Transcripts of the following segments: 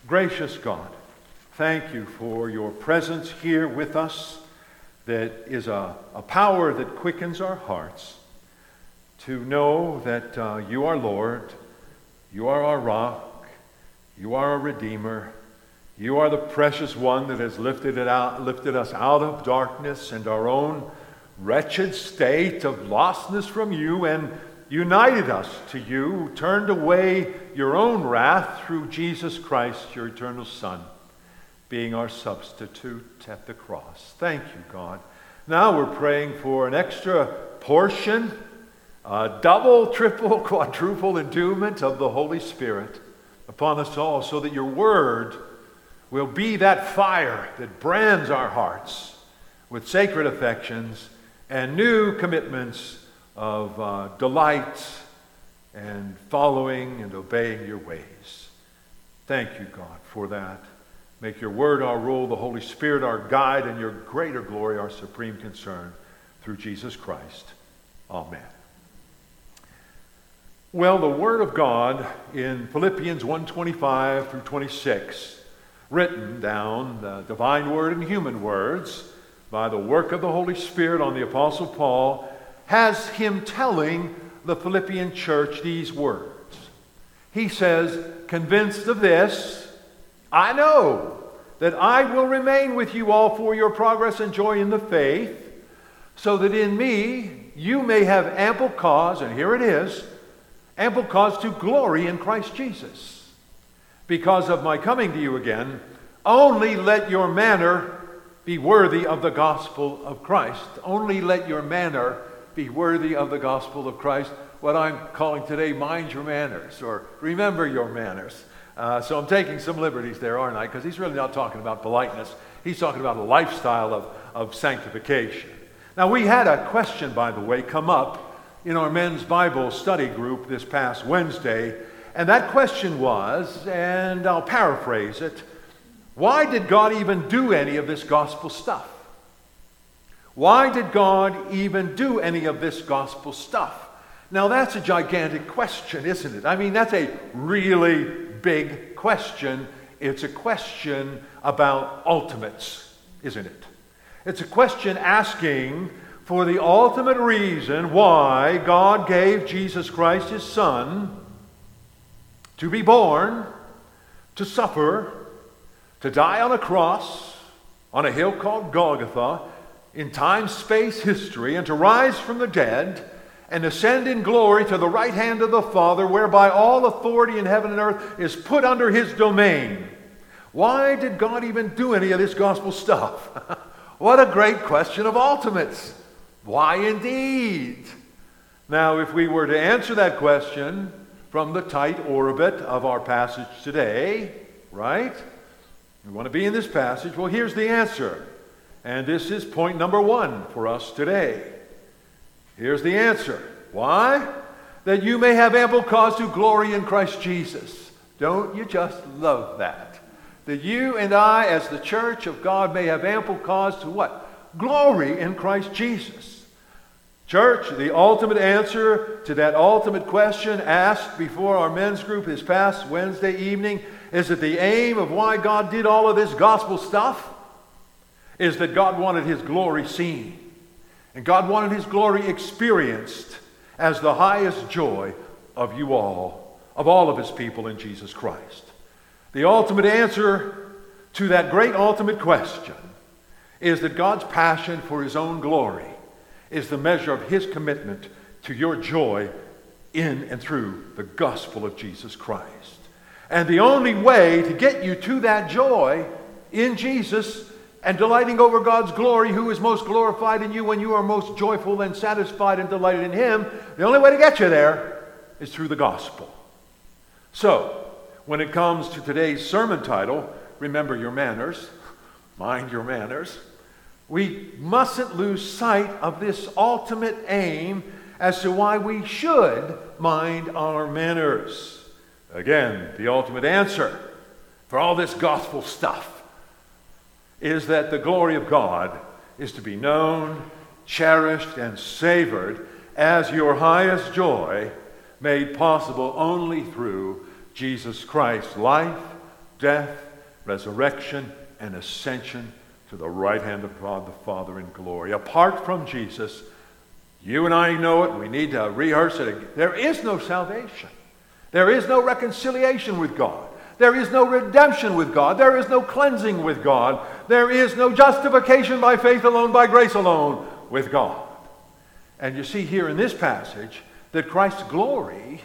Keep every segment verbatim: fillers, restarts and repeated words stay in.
Gracious God, thank you for your presence here with us that is a, a power that quickens our hearts to know that uh, you are Lord, you are our rock, you are our Redeemer, you are the precious one that has lifted, it out, lifted us out of darkness and our own wretched state of lostness from you and united us to you, turned away your own wrath through Jesus Christ, your eternal Son, being our substitute at the cross. Thank you, God. Now we're praying for an extra portion, a double, triple, quadruple endowment of the Holy Spirit upon us all, so that your word will be that fire that brands our hearts with sacred affections and new commitments of uh, delight and following and obeying your ways. Thank you, God, for that. Make your word our rule, the Holy Spirit our guide, and your greater glory our supreme concern through Jesus Christ. Amen. Well, the word of God in Philippians one twenty-five through twenty-six, written down, the divine word and human words, by the work of the Holy Spirit on the Apostle Paul, has him telling the Philippian church these words. He says, convinced of this, I know that I will remain with you all for your progress and joy in the faith, so that in me you may have ample cause, and here it is, ample cause to glory in Christ Jesus. Because of my coming to you again, only let your manner be worthy of the gospel of Christ. Only let your manner be worthy of the gospel of Christ. What I'm calling today, mind your manners, or remember your manners. Uh, so I'm taking some liberties there, aren't I? Because he's really not talking about politeness. He's talking about a lifestyle of, of sanctification. Now, we had a question, by the way, come up in our men's Bible study group this past Wednesday. And that question was, and I'll paraphrase it, why did God even do any of this gospel stuff? Why did God even do any of this gospel stuff? Now that's a gigantic question, isn't it? I mean, that's a really big question. It's a question about ultimates, isn't it? It's a question asking for the ultimate reason why God gave Jesus Christ, his Son, to be born, to suffer, to die on a cross, on a hill called Golgotha, in time, space, history, and to rise from the dead and ascend in glory to the right hand of the Father, whereby all authority in heaven and earth is put under his domain. Why did God even do any of this gospel stuff? What a great question of ultimates. Why indeed? Now, if we were to answer that question from the tight orbit of our passage today, right? We want to be in this passage. Well, here's the answer. And this is point number one for us today. Here's the answer. Why? That you may have ample cause to glory in Christ Jesus. Don't you just love that? That you and I, as the church of God, may have ample cause to what? Glory in Christ Jesus. Church, the ultimate answer to that ultimate question asked before our men's group this past Wednesday evening is that the aim of why God did all of this gospel stuff is that God wanted his glory seen. And God wanted his glory experienced as the highest joy of you all, of all of his people in Jesus Christ. The ultimate answer to that great ultimate question is that God's passion for his own glory is the measure of his commitment to your joy in and through the gospel of Jesus Christ. And the only way to get you to that joy in Jesus and delighting over God's glory, who is most glorified in you when you are most joyful and satisfied and delighted in him, the only way to get you there is through the gospel. So, when it comes to today's sermon title, remember your manners, mind your manners, we mustn't lose sight of this ultimate aim as to why we should mind our manners. Again, the ultimate answer for all this gospel stuff is that the glory of God is to be known, cherished, and savored as your highest joy, made possible only through Jesus Christ's life, death, resurrection, and ascension to the right hand of God the Father in glory. Apart from Jesus, you and I know it, we need to rehearse it again. There is no salvation. There is no reconciliation with God. There is no redemption with God. There is no cleansing with God. There is no justification by faith alone, by grace alone with God. And you see here in this passage that Christ's glory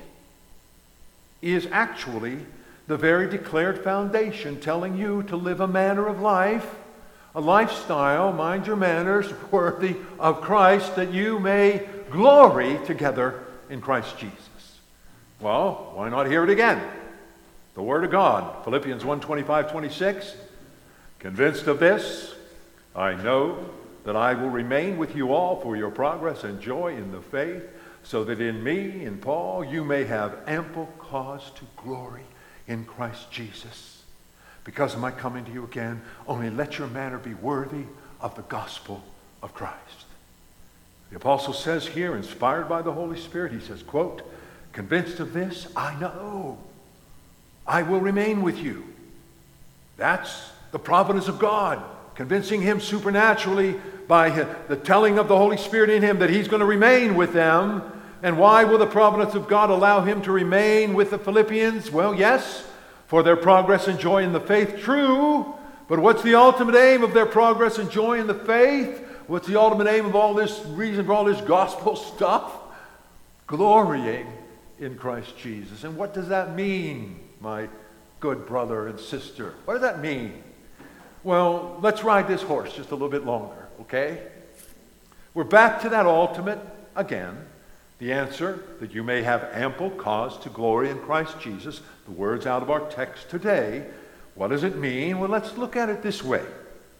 is actually the very declared foundation telling you to live a manner of life, a lifestyle, mind your manners, worthy of Christ, that you may glory together in Christ Jesus. Well, why not hear it again? The Word of God, Philippians one, twenty-five, twenty-six. Convinced of this, I know that I will remain with you all for your progress and joy in the faith, so that in me, in Paul, you may have ample cause to glory in Christ Jesus. Because of my coming to you again, only let your manner be worthy of the gospel of Christ. The apostle says here, inspired by the Holy Spirit, he says, quote, convinced of this, I know I will remain with you. That's the providence of God, convincing him supernaturally by the telling of the Holy Spirit in him that he's going to remain with them. And why will the providence of God allow him to remain with the Philippians? Well, yes, for their progress and joy in the faith, true. But what's the ultimate aim of their progress and joy in the faith? What's the ultimate aim of all this reason for all this gospel stuff? Glorying in Christ Jesus. And what does that mean, my good brother and sister? What does that mean? Well, let's ride this horse just a little bit longer, okay? We're back to that ultimate again. The answer, that you may have ample cause to glory in Christ Jesus. The words out of our text today. What does it mean? Well, let's look at it this way.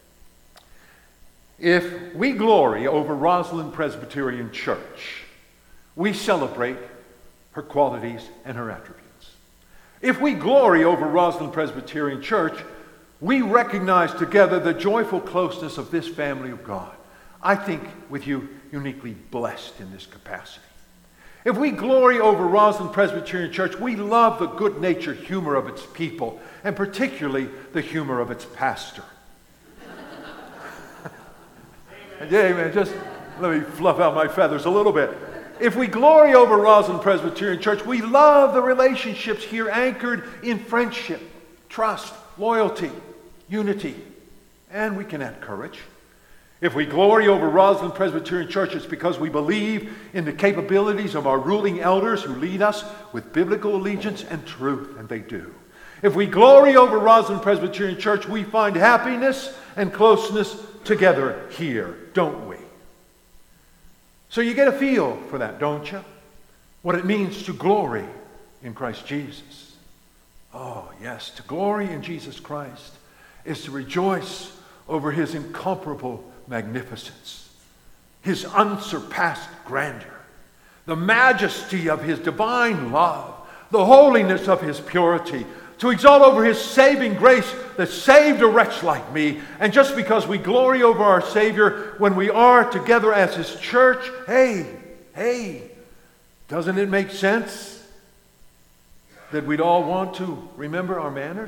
If we glory over Rosalind Presbyterian Church, we celebrate her qualities and her attributes. If we glory over Rosalind Presbyterian Church, we recognize together the joyful closeness of this family of God. I think with you uniquely blessed in this capacity. If we glory over Rosalind Presbyterian Church, we love the good-natured humor of its people, and particularly the humor of its pastor. Yeah, amen. Just let me fluff out my feathers a little bit. If we glory over Rosalind Presbyterian Church, we love the relationships here anchored in friendship, trust, loyalty, unity, and we can add courage. If we glory over Rosalind Presbyterian Church, it's because we believe in the capabilities of our ruling elders who lead us with biblical allegiance and truth, and they do. If we glory over Rosalind Presbyterian Church, we find happiness and closeness together here, don't we? So you get a feel for that, don't you? What it means to glory in Christ Jesus. Oh, yes, to glory in Jesus Christ is to rejoice over his incomparable magnificence, his unsurpassed grandeur, the majesty of his divine love, the holiness of his purity, to exalt over his saving grace that saved a wretch like me. And just because we glory over our Savior when we are together as his church, hey, hey, doesn't it make sense that we'd all want to remember our manners?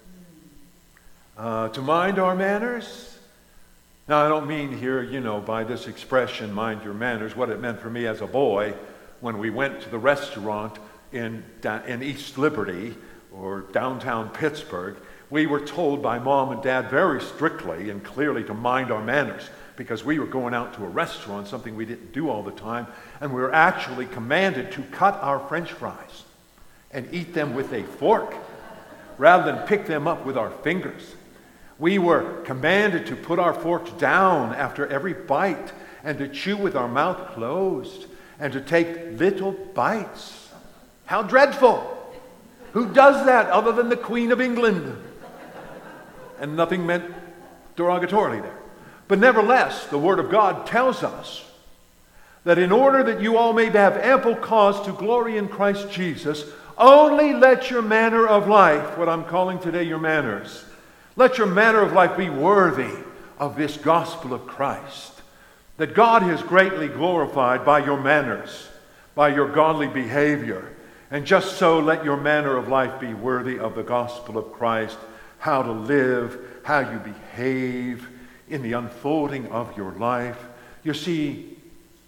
Uh, to mind our manners? Now, I don't mean here, you know, by this expression, mind your manners, what it meant for me as a boy when we went to the restaurant in, in East Liberty or downtown Pittsburgh. We were told by mom and dad very strictly and clearly to mind our manners because we were going out to a restaurant, something we didn't do all the time, and we were actually commanded to cut our French fries and eat them with a fork rather than pick them up with our fingers. We were commanded to put our forks down after every bite and to chew with our mouth closed and to take little bites. How dreadful! Who does that other than the Queen of England? And nothing meant derogatorily there. But nevertheless, the Word of God tells us that in order that you all may have ample cause to glory in Christ Jesus, only let your manner of life, what I'm calling today your manners, let your manner of life be worthy of this gospel of Christ. That God is greatly glorified by your manners, by your godly behavior. And just so let your manner of life be worthy of the gospel of Christ. how to live, how you behave in the unfolding of your life. You see,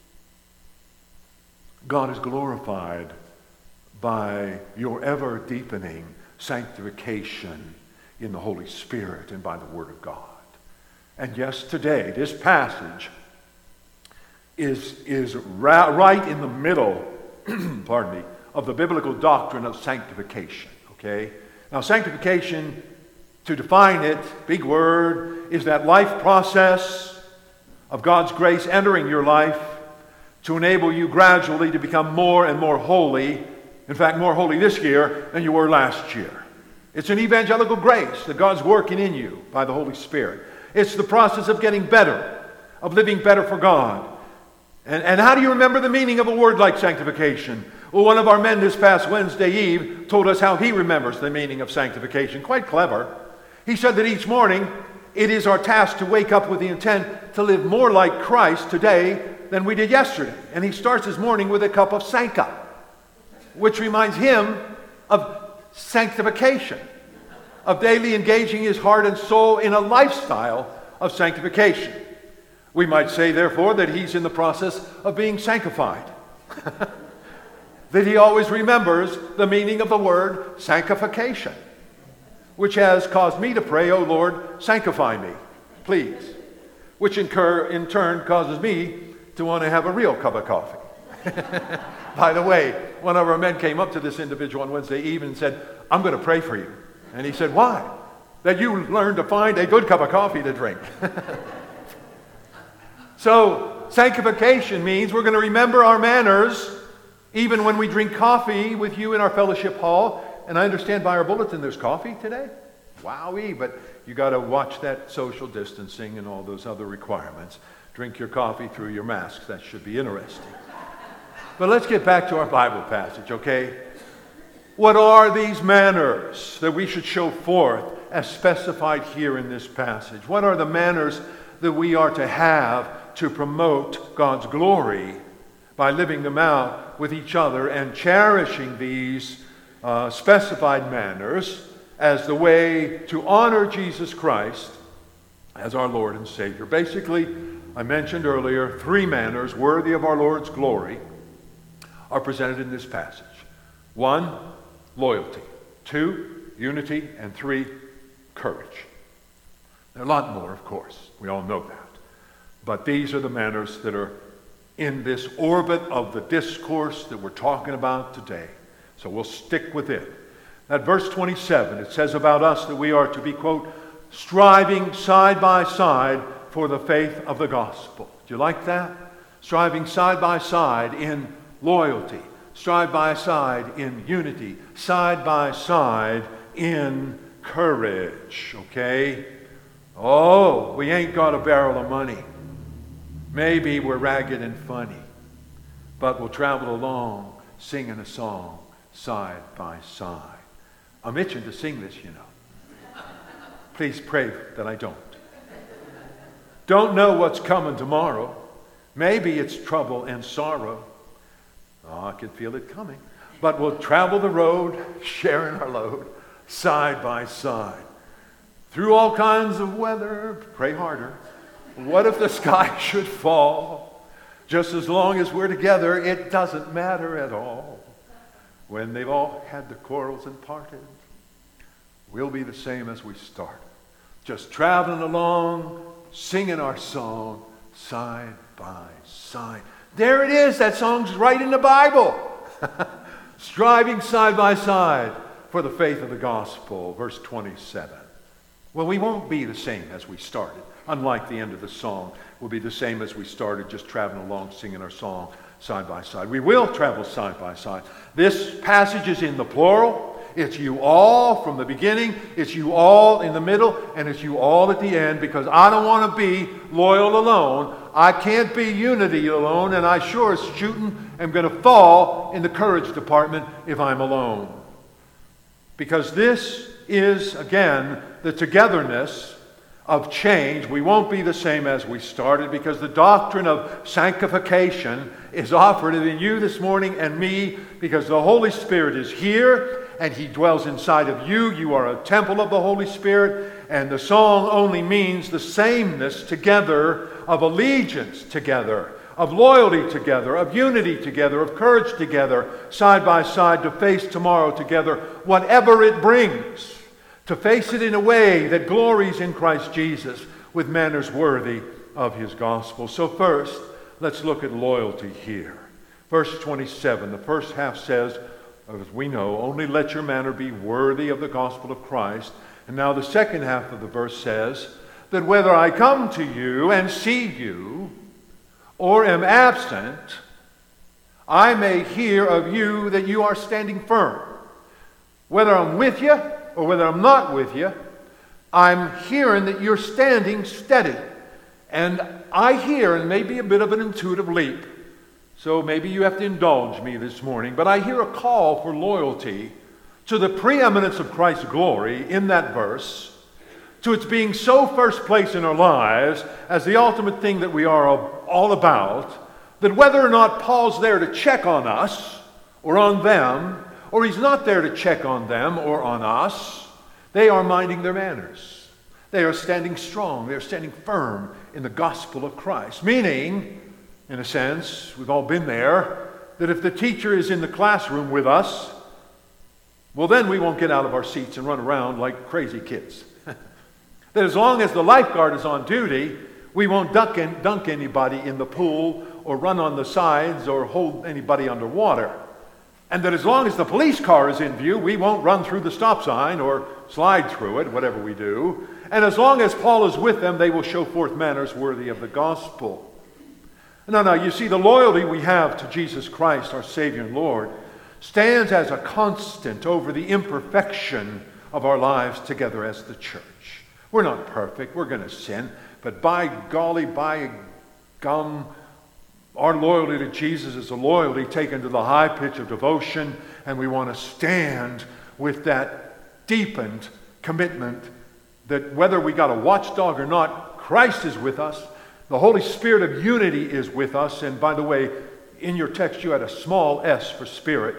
God is glorified by your ever deepening sanctification in the Holy Spirit and by the Word of God. And yes, today, this passage is, is ra- right in the middle, pardon me, of the biblical doctrine of sanctification, okay? Now, sanctification, to define it, big word, is that life process of God's grace entering your life to enable you gradually to become more and more holy, in fact, more holy this year than you were last year. It's an evangelical grace that God's working in you by the Holy Spirit. It's the process of getting better, of living better for God. And, and how do you remember the meaning of a word like sanctification? Well, one of our men this past Wednesday Eve told us how he remembers the meaning of sanctification. Quite clever. He said that each morning it is our task to wake up with the intent to live more like Christ today than we did yesterday. And he starts his morning with a cup of Sanka, which reminds him of sanctification, of daily engaging his heart and soul in a lifestyle of sanctification. We might say, therefore, that he's in the process of being sanctified. That he always remembers the meaning of the word sanctification, which has caused me to pray, "Oh Lord, sanctify me, please," which in, cur- in turn causes me to want to have a real cup of coffee. By the way, one of our men came up to this individual on Wednesday evening and said, "I'm going to pray for you." And he said, "Why?" "That you learn to find a good cup of coffee to drink." So, sanctification means we're going to remember our manners even when we drink coffee with you in our fellowship hall. And I understand by our bulletin there's coffee today. Wowee, but you got to watch that social distancing and all those other requirements. Drink your coffee through your masks. That should be interesting. But let's get back to our Bible passage, okay? What are these manners that we should show forth as specified here in this passage? What are the manners that we are to have to promote God's glory by living them out with each other and cherishing these uh, specified manners as the way to honor Jesus Christ as our Lord and Savior? Basically, I mentioned earlier, three manners worthy of our Lord's glory are presented in this passage. One, loyalty. Two, unity. And three, courage. There are a lot more, of course. We all know that. But these are the manners that are in this orbit of the discourse that we're talking about today. So we'll stick with it. At verse twenty-seven, it says about us that we are to be, quote, striving side by side for the faith of the gospel. Do you like that? Striving side by side in loyalty. Side by side in unity. Side by side in courage. Okay? Oh, we ain't got a barrel of money. Maybe we're ragged and funny, but we'll travel along singing a song side by side. I'm itching to sing this, you know. Please pray that I don't. Don't know what's coming tomorrow. Maybe it's trouble and sorrow. Oh, I can feel it coming. But we'll travel the road, sharing our load, side by side. Through all kinds of weather, pray harder. What if the sky should fall? Just as long as we're together, it doesn't matter at all. When they've all had the quarrels and parted, we'll be the same as we started. Just traveling along, singing our song, side by side. There it is. That song's right in the Bible. Striving side by side for the faith of the gospel. Verse twenty-seven. Well, we won't be the same as we started. Unlike the end of the song, we'll be the same as we started, just traveling along, singing our song side by side. We will travel side by side. This passage is in the plural. It's you all from the beginning. It's you all in the middle. And it's you all at the end, because I don't want to be loyal alone. I can't be unity alone. And I sure as shooting am going to fall in the courage department if I'm alone. Because this is, again, the togetherness of change. We won't be the same as we started, because the doctrine of sanctification is offered in you this morning and me, because the Holy Spirit is here and He dwells inside of you. You are a temple of the Holy Spirit, and the song only means the sameness together of allegiance together, of loyalty together, of unity together, of courage together, side by side to face tomorrow together, whatever it brings, to face it in a way that glories in Christ Jesus with manners worthy of His gospel. So first, let's look at loyalty here. Verse twenty-seven, the first half says, as we know, only let your manner be worthy of the gospel of Christ. And now the second half of the verse says, that whether I come to you and see you, or am absent, I may hear of you that you are standing firm. Whether I'm with you or whether I'm not with you, I'm hearing that you're standing steady. And I hear, and maybe a bit of an intuitive leap, so maybe you have to indulge me this morning, but I hear a call for loyalty to the preeminence of Christ's glory in that verse, to its being so first place in our lives as the ultimate thing that we are all about, that whether or not Paul's there to check on us or on them, or he's not there to check on them or on us, they are minding their manners. They are standing strong. They are standing firm in the gospel of Christ. Meaning, in a sense, we've all been there, that if the teacher is in the classroom with us, well, then we won't get out of our seats and run around like crazy kids. That as long as the lifeguard is on duty, we won't dunk, in, dunk anybody in the pool or run on the sides or hold anybody underwater. And that as long as the police car is in view, we won't run through the stop sign or slide through it, whatever we do. And as long as Paul is with them, they will show forth manners worthy of the gospel. No, no, you see, the loyalty we have to Jesus Christ, our Savior and Lord, stands as a constant over the imperfection of our lives together as the church. We're not perfect. We're going to sin. But by golly, by gum, our loyalty to Jesus is a loyalty taken to the high pitch of devotion, and we want to stand with that deepened commitment that whether we got a watchdog or not, Christ is with us. The Holy Spirit of unity is with us. And by the way, in your text you had a small s for spirit.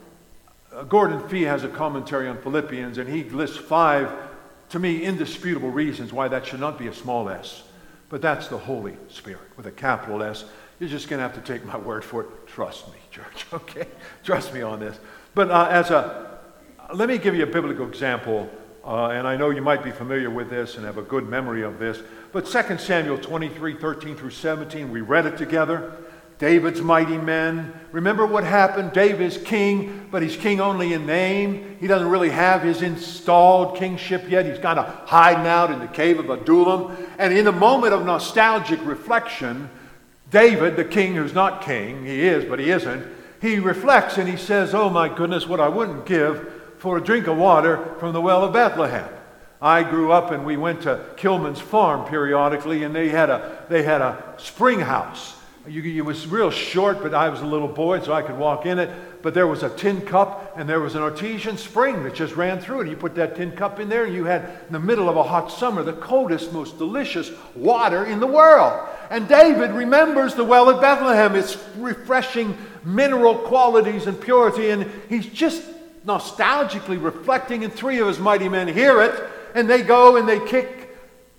Uh, Gordon Fee has a commentary on Philippians, and he lists five, to me, indisputable reasons why that should not be a small s. But that's the Holy Spirit with a capital S. You're just going to have to take my word for it. Trust me, church, okay? Trust me on this. But uh, as a, let me give you a biblical example, uh, and I know you might be familiar with this and have a good memory of this. But Second Samuel twenty-three, thirteen through seventeen, we read it together. David's mighty men. Remember what happened? David is king, but he's king only in name. He doesn't really have his installed kingship yet. He's kind of hiding out in the cave of Adullam. And in a moment of nostalgic reflection, David, the king who's not king, he is, but he isn't, he reflects and he says, oh my goodness, what I wouldn't give for a drink of water from the well of Bethlehem. I grew up and we went to Kilman's farm periodically, and they had a they had a spring house. You, it was real short, but I was a little boy, so I could walk in it. But there was a tin cup, and there was an artesian spring that just ran through it. You put that tin cup in there, and you had, in the middle of a hot summer, the coldest, most delicious water in the world. And David remembers the well at Bethlehem, its refreshing mineral qualities and purity, and he's just nostalgically reflecting, and three of his mighty men hear it, and they go and they kick,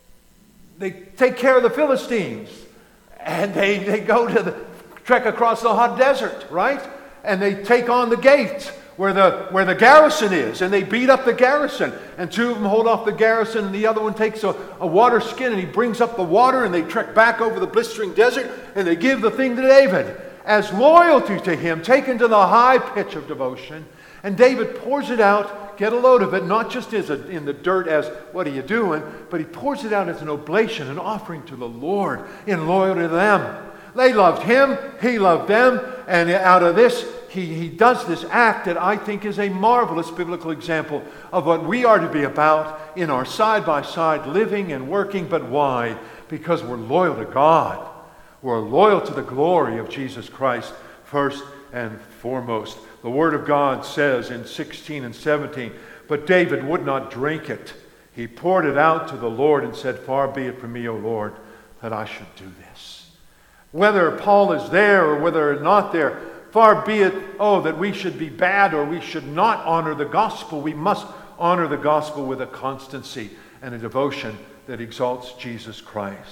they take care of the Philistines. And they, they go to the trek across the hot desert, right? And they take on the gate where the where the garrison is, and they beat up the garrison. And two of them hold off the garrison, and the other one takes a, a water skin, and he brings up the water, and they trek back over the blistering desert, and they give the thing to David as loyalty to him, taken to the high pitch of devotion. And David pours it out, get a load of it, not just as a, in the dirt as, what are you doing? But he pours it out as an oblation, an offering to the Lord in loyalty to them. They loved him, he loved them, and out of this, he, he does this act that I think is a marvelous biblical example of what we are to be about in our side-by-side living and working. But why? Because we're loyal to God. We're loyal to the glory of Jesus Christ first and foremost. The Word of God says in sixteen and seventeen, but David would not drink it. He poured it out to the Lord and said, far be it from me, O Lord, that I should do this. Whether Paul is there or whether or not there, Far be it, oh, that we should be bad or we should not honor the gospel. We must honor the gospel with a constancy and a devotion that exalts Jesus Christ.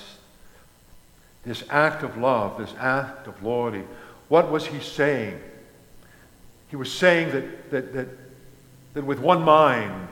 This act of love, this act of loyalty, what was he saying? He was saying that, that, that, that with one mind,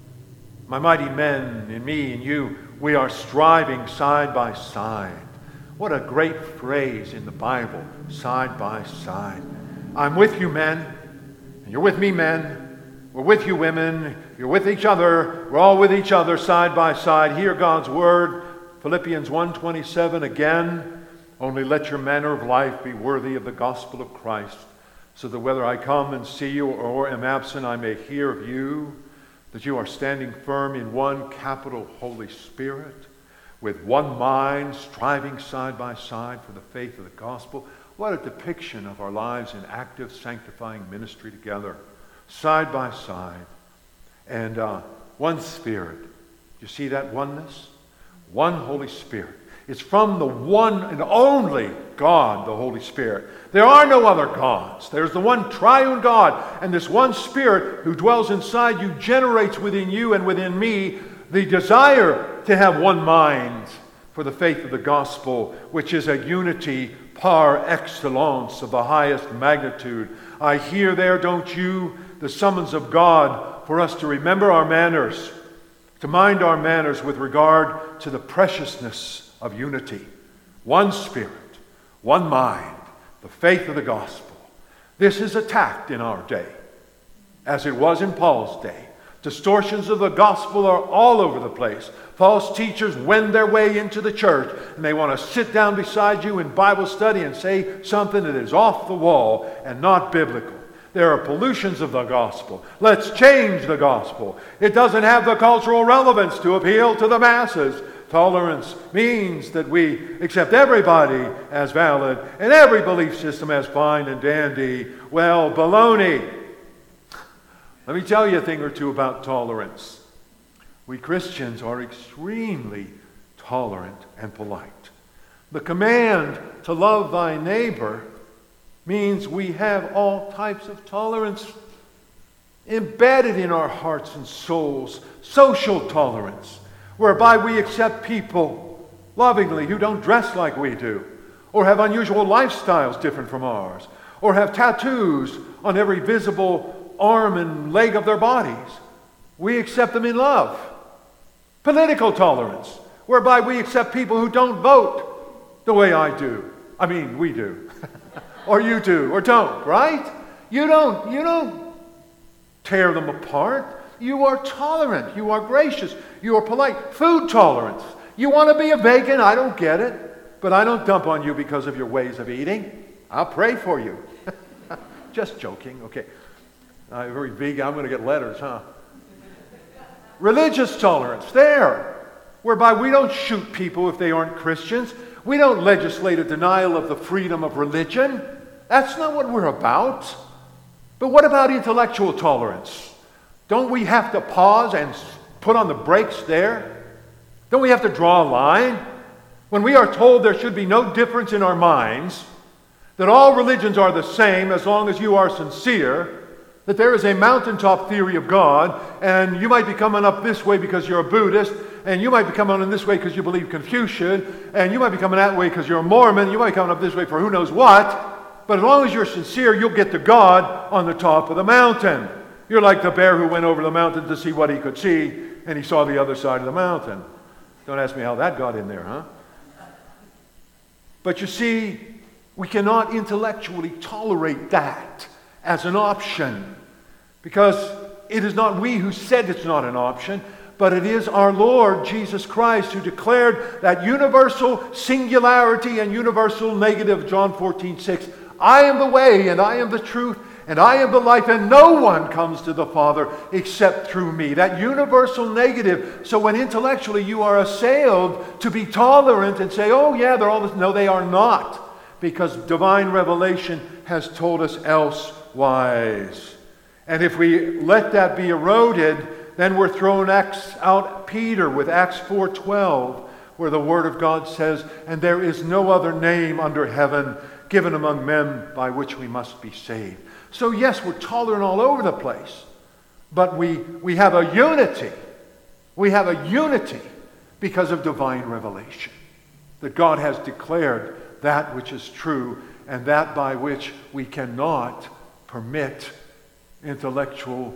my mighty men and me and you, we are striving side by side. What a great phrase in the Bible, side by side. I'm with you, men, and you're with me, men. We're with you, women. You're with each other. We're all with each other side by side. Hear God's word. Philippians one twenty-seven again. Only let your manner of life be worthy of the gospel of Christ, so that whether I come and see you or am absent, I may hear of you, that you are standing firm in one capital Holy Spirit, with one mind, striving side by side for the faith of the gospel. What a depiction of our lives in active sanctifying ministry together, side by side. And uh, one Spirit. You see that oneness? One Holy Spirit. It's from the one and only God, the Holy Spirit. There are no other gods. There's the one triune God. And this one Spirit who dwells inside you generates within you and within me the desire to have one mind for the faith of the gospel, which is a unity par excellence of the highest magnitude. I hear there, don't you, the summons of God for us to remember our manners, to mind our manners with regard to the preciousness of unity. One Spirit, one mind, the faith of the gospel. This is attacked in our day, as it was in Paul's day. Distortions of the gospel are all over the place. False teachers wend their way into the church, and they want to sit down beside you in Bible study and say something that is off the wall and not biblical. There are pollutions of the gospel. Let's change the gospel. It doesn't have the cultural relevance to appeal to the masses. Tolerance means that we accept everybody as valid and every belief system as fine and dandy. Well, baloney. Let me tell you a thing or two about tolerance. We Christians are extremely tolerant and polite. The command to love thy neighbor means we have all types of tolerance embedded in our hearts and souls. Social tolerance, whereby we accept people lovingly who don't dress like we do, or have unusual lifestyles different from ours, or have tattoos on every visible arm and leg of their bodies. We accept them in love. Political tolerance, whereby we accept people who don't vote the way I do. I mean, we do. Or you do, or don't, right? You don't, you don't tear them apart. You are tolerant. You are gracious. You are polite. Food tolerance. You want to be a vegan? I don't get it. But I don't dump on you because of your ways of eating. I'll pray for you. Just joking. Okay. I'm very vegan. I'm going to get letters, huh? Religious tolerance. There. Whereby we don't shoot people if they aren't Christians. We don't legislate a denial of the freedom of religion. That's not what we're about. But what about intellectual tolerance? Don't we have to pause and put on the brakes there? Don't we have to draw a line? When we are told there should be no difference in our minds, that all religions are the same as long as you are sincere, that there is a mountaintop theory of God, and you might be coming up this way because you're a Buddhist, and you might be coming on this way because you believe Confucian, and you might be coming that way because you're a Mormon, you might be coming up this way for who knows what, but as long as you're sincere, you'll get to God on the top of the mountain. You're like the bear who went over the mountain to see what he could see, and he saw the other side of the mountain. Don't ask me how that got in there, huh? But you see, we cannot intellectually tolerate that as an option, because it is not we who said it's not an option, but it is our Lord Jesus Christ who declared that universal singularity and universal negative, John fourteen six. I am the way, and I am the truth, and I am the life, and no one comes to the Father except through me. That universal negative. So when intellectually you are assailed to be tolerant and say, oh yeah, they're all this. No, they are not. Because divine revelation has told us elsewise. And if we let that be eroded, then we're throwing Acts out Peter with Acts four twelve, where the Word of God says, and there is no other name under heaven given among men by which we must be saved. So yes, we're tolerant all over the place, but we, we have a unity. We have a unity because of divine revelation. That God has declared that which is true, and that by which we cannot permit intellectual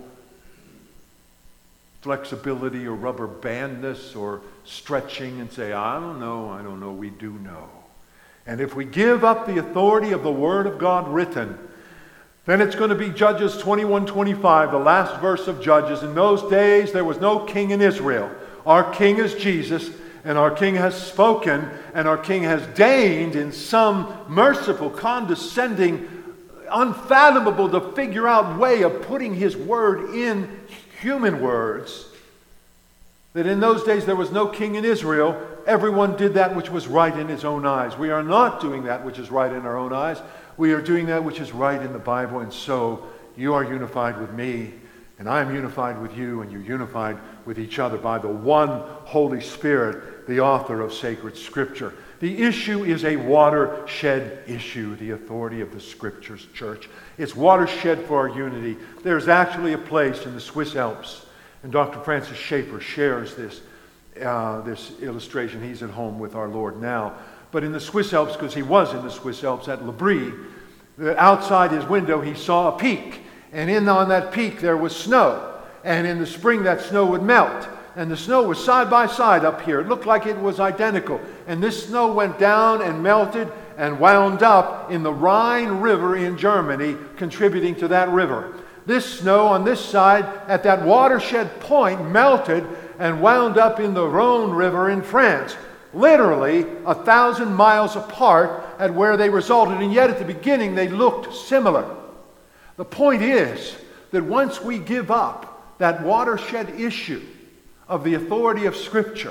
flexibility or rubber bandness or stretching and say, I don't know, I don't know, we do know. And if we give up the authority of the Word of God written, then it's going to be Judges twenty-one twenty-five, the last verse of Judges. In those days there was no king in Israel. Our king is Jesus, and our king has spoken, and our king has deigned in some merciful, condescending, unfathomable to figure out way of putting his word in human words, that in those days there was no king in Israel. Everyone did that which was right in his own eyes. We are not doing that which is right in our own eyes. We are doing that which is right in the Bible. And so you are unified with me, and I am unified with you, and you're unified with each other by the one Holy Spirit, the author of sacred Scripture. The issue is a watershed issue, the authority of the Scriptures, church. It's watershed for our unity. There's actually a place in the Swiss Alps, and Doctor Francis Schaeffer shares this, uh, this illustration. He's at home with our Lord now. But in the Swiss Alps, because he was in the Swiss Alps at L'Abri, outside his window he saw a peak. And in on that peak there was snow. And in the spring that snow would melt. And the snow was side by side up here. It looked like it was identical. And this snow went down and melted and wound up in the Rhine River in Germany, contributing to that river. This snow on this side at that watershed point melted and wound up in the Rhone River in France. Literally a thousand miles apart at where they resulted. And yet at the beginning they looked similar. The point is that once we give up that watershed issue of the authority of Scripture,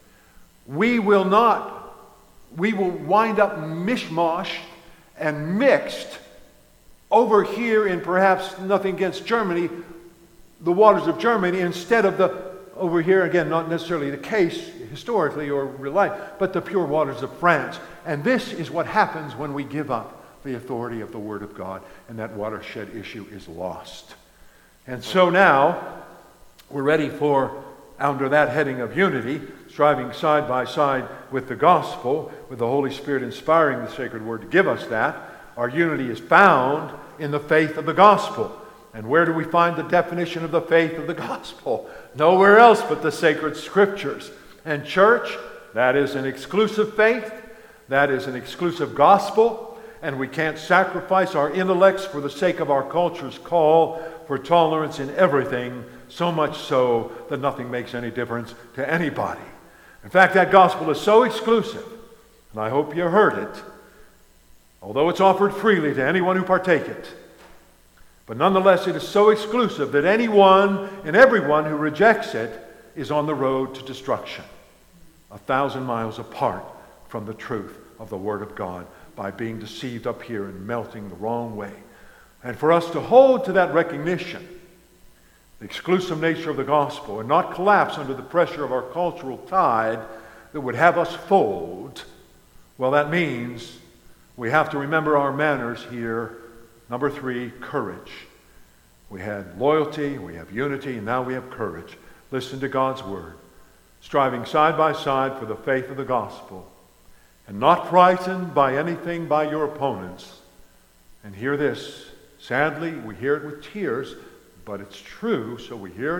we will not, we will wind up mishmashed and mixed over here in, perhaps nothing against Germany, the waters of Germany, instead of the, over here, again, not necessarily the case historically or real life, but the pure waters of France. And this is what happens when we give up the authority of the Word of God, and that watershed issue is lost. And so now, we're ready for, under that heading of unity, striving side by side with the gospel, with the Holy Spirit inspiring the sacred word to give us that. Our unity is found in the faith of the gospel. And where do we find the definition of the faith of the gospel? Nowhere else but the sacred Scriptures. And church, that is an exclusive faith. That is an exclusive gospel. And we can't sacrifice our intellects for the sake of our culture's call for tolerance in everything, so much so that nothing makes any difference to anybody. In fact, that gospel is so exclusive, and I hope you heard it, although it's offered freely to anyone who partake it. But nonetheless, it is so exclusive that anyone and everyone who rejects it is on the road to destruction, a thousand miles apart from the truth of the Word of God, by being deceived up here and melting the wrong way. And for us to hold to that recognition, the exclusive nature of the gospel, and not collapse under the pressure of our cultural tide that would have us fold, well, that means we have to remember our manners here. Number three, courage. We had loyalty, we have unity, and now we have courage. Listen to God's word, striving side by side for the faith of the gospel, and not frightened by anything by your opponents. And hear this. Sadly, we hear it with tears, but it's true, so we hear it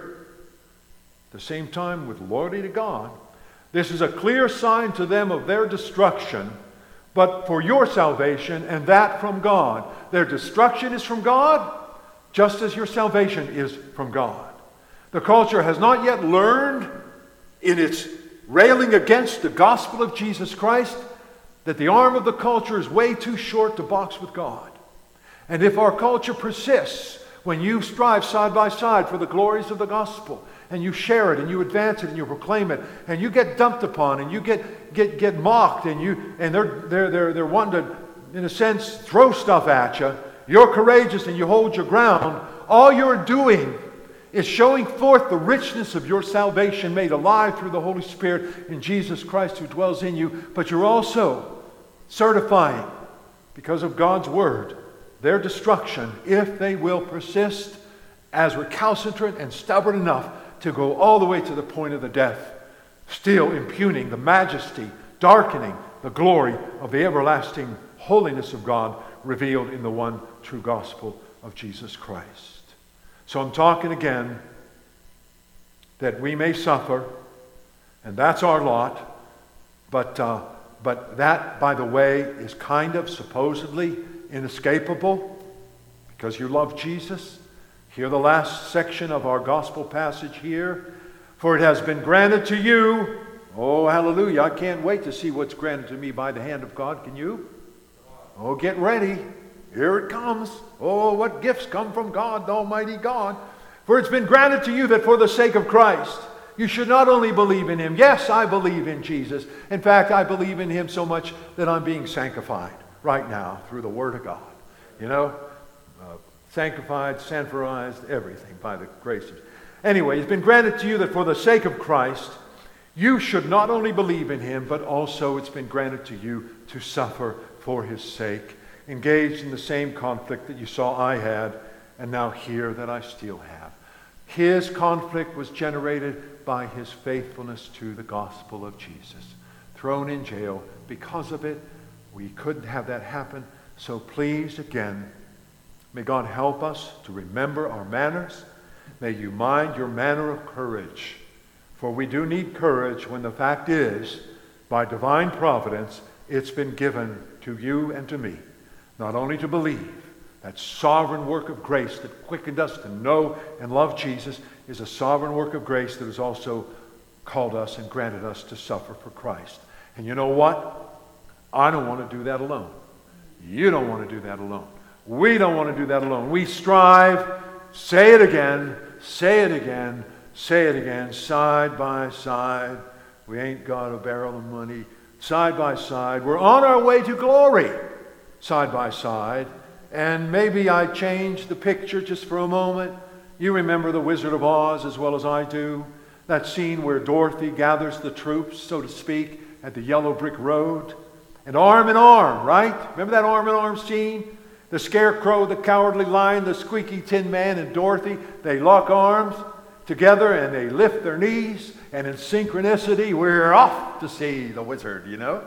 at the same time with loyalty to God. This is a clear sign to them of their destruction, but for your salvation, and that from God. Their destruction is from God, just as your salvation is from God. The culture has not yet learned in its railing against the gospel of Jesus Christ that the arm of the culture is way too short to box with God. And if our culture persists, when you strive side by side for the glories of the gospel, and you share it, and you advance it, and you proclaim it, and you get dumped upon, and you get get get mocked, and you and they're they're they're they're wanting to, in a sense, throw stuff at you, you're courageous and you hold your ground. All you're doing is showing forth the richness of your salvation made alive through the Holy Spirit in Jesus Christ who dwells in you, but you're also certifying, because of God's word, their destruction, if they will persist as recalcitrant and stubborn enough to go all the way to the point of the death, still impugning the majesty, darkening the glory of the everlasting holiness of God revealed in the one true gospel of Jesus Christ. So I'm talking again that we may suffer, and that's our lot, but uh, but that, by the way, is kind of supposedly inescapable because you love Jesus. Hear the last section of our gospel passage here. For it has been granted to you, oh hallelujah, I can't wait to see what's granted to me by the hand of God. Can you? Oh, get ready. Here it comes. Oh, what gifts come from God, the Almighty God. For it's been granted to you that for the sake of Christ, you should not only believe in Him. Yes, I believe in Jesus. In fact, I believe in Him so much that I'm being sanctified right now through the Word of God. You know, uh, sanctified, sanforized, everything by the grace of... Anyway, it's been granted to you that for the sake of Christ, you should not only believe in Him, but also it's been granted to you to suffer for His sake, engaged in the same conflict that you saw I had, and now hear that I still have. His conflict was generated by his faithfulness to the gospel of Jesus. Thrown in jail because of it. We couldn't have that happen. So please, again, may God help us to remember our manners. May you mind your manner of courage. For we do need courage when the fact is, by divine providence, it's been given to you and to me, not only to believe. That sovereign work of grace that quickened us to know and love Jesus is a sovereign work of grace that has also called us and granted us to suffer for Christ. And you know what? I don't want to do that alone. You don't want to do that alone. We don't want to do that alone. We strive, say it again, say it again, say it again, side by side. We ain't got a barrel of money. Side by side. We're on our way to glory. Side by side. And maybe I change the picture just for a moment. You remember The Wizard of Oz as well as I do. That scene where Dorothy gathers the troops, so to speak, at the yellow brick road. And arm in arm, right? Remember that arm in arm scene? The Scarecrow, the Cowardly Lion, the Squeaky Tin Man, and Dorothy, they lock arms together and they lift their knees. And in synchronicity, we're off to see the wizard, you know?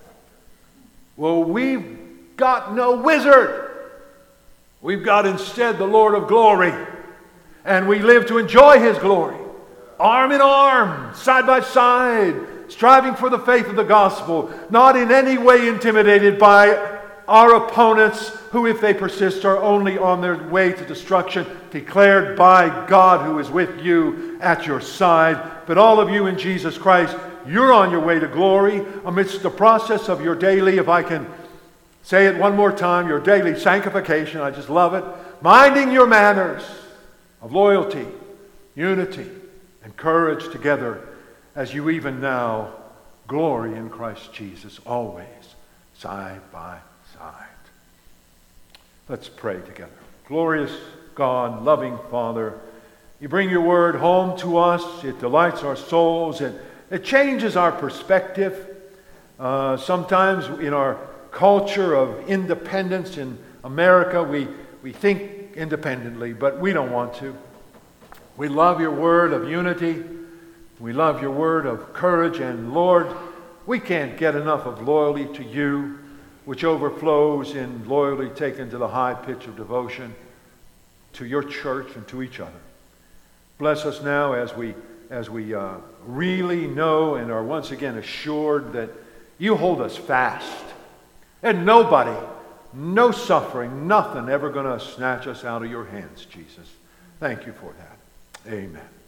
Well, we've got no wizard. We've got instead the Lord of glory. And we live to enjoy His glory. Arm in arm, side by side, striving for the faith of the gospel, not in any way intimidated by our opponents who, if they persist, are only on their way to destruction, declared by God who is with you at your side. But all of you in Jesus Christ, you're on your way to glory amidst the process of your daily, if I can say it one more time, your daily sanctification. I just love it. Minding your manners of loyalty, unity, and courage together as you even now glory in Christ Jesus, always side by side. Let's pray together. Glorious God, loving Father, you bring your word home to us. It delights our souls. It, it changes our perspective. Uh, sometimes in our culture of independence in America, we, we think independently, but we don't want to. We love your word of unity. We love your word of courage. And Lord, we can't get enough of loyalty to you, which overflows in loyalty taken to the high pitch of devotion to your church and to each other. Bless us now as we, as we uh, really know and are once again assured that you hold us fast. And nobody, no suffering, nothing ever going to snatch us out of your hands, Jesus. Thank you for that. Amen.